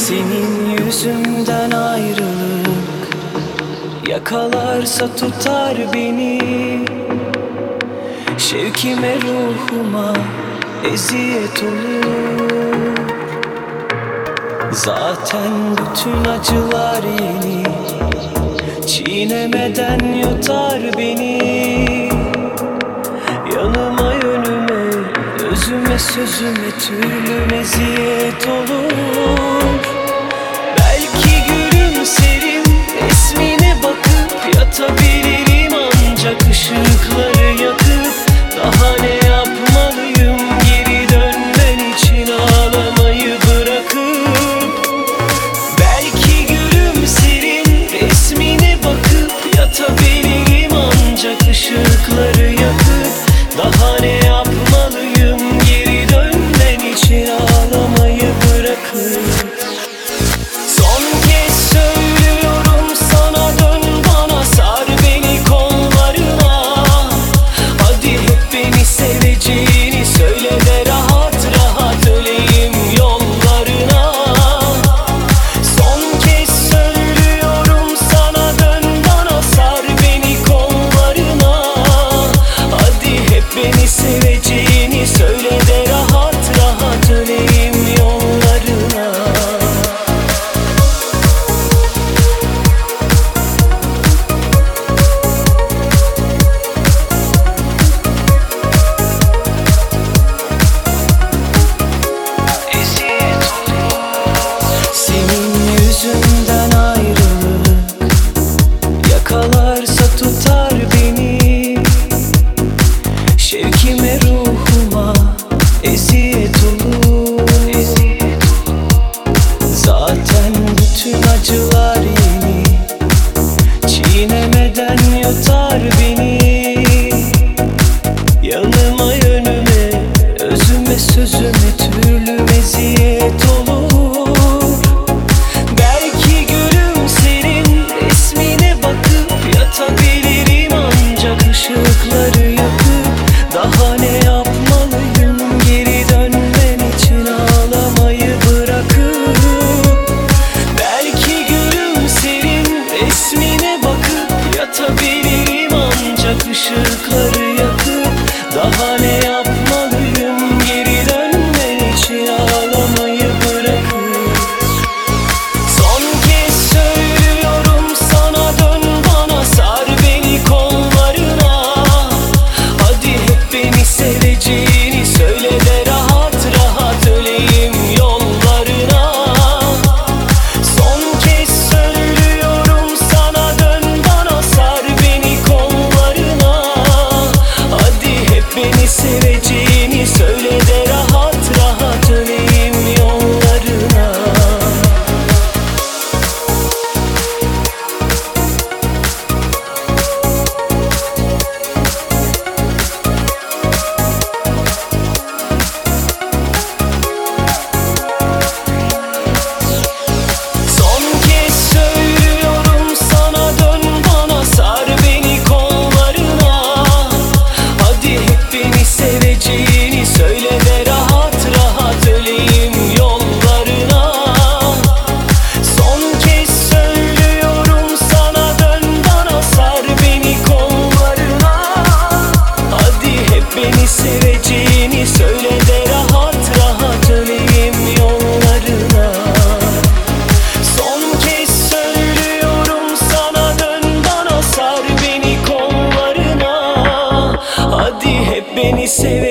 Senin yüzünden ayrılık yakalarsa tutar beni. Şevkime ruhuma eziyet olur. Zaten bütün acılar yeni, çiğnemeden yutar beni. Yanıma yönüme, özüme sözüme türlü meziyet olur. Belki gülümserim, resmine bakıp yatabilirim, ancak ışıkları yakıp daha ne yapmalıyım, geri dönmen için ağlamayı bırakıp. Belki gülümserim, resmine bakıp yatabilirim, ancak ışıkları yakıp daha ne yapmalıyım, geri dönmen için ağlamayı bırakıp. Son kez söylüyorum sana, dön bana, sar beni kollarına. Hadi hep beni seveceğini söyle de rahat rahat öleyim yollarına. Son kez söylüyorum sana, dön bana, sar beni kollarına. Hadi hep beni seveceğini söyle de rahat rahat öleyim yollarına. Senin yüzünden ayrılık yakalarsa tutar beni. Şevkime ruhuma eziyet olur. Zaten bütün acılar yeni, çiğnemeden yutar beni. Yanıma yönüme, özüme sözüme türlü meziyet olur. Belki gülümserim, resmine bakıp yatabilirim, ancak ışıkları yakıp daha ne yapmalıyım, geri dönmen için ağlamayı bırakıp. Belki gülümserim, resmine bakıp yatabilirim, ancak ışıkları yakıp daha ne yapmalıyım, geri dönmen için ağlamayı bırakıp. Son kez söylüyorum sana, dön bana, sar beni kollarına. Hadi hep beni seveceğini söyle de rahat rahat öleyim yollarına. Son kez söylüyorum sana, dön bana, sar beni kollarına. Hadi hep beni seveceğini söyle de rahat rahat öleyim yollarına. Son kez söylüyorum sana, dön bana, sar beni kollarına. Hadi hep beni seveceğini söyle de rahat rahat öleyim yollarına. Son kez söylüyorum sana, dön bana, sar beni kollarına. Hadi hep beni seveceğini söyle de rahat rahat öleyim yollarına. Son kez söylüyorum sana, dön bana, sar beni kollarına. Hadi hep beni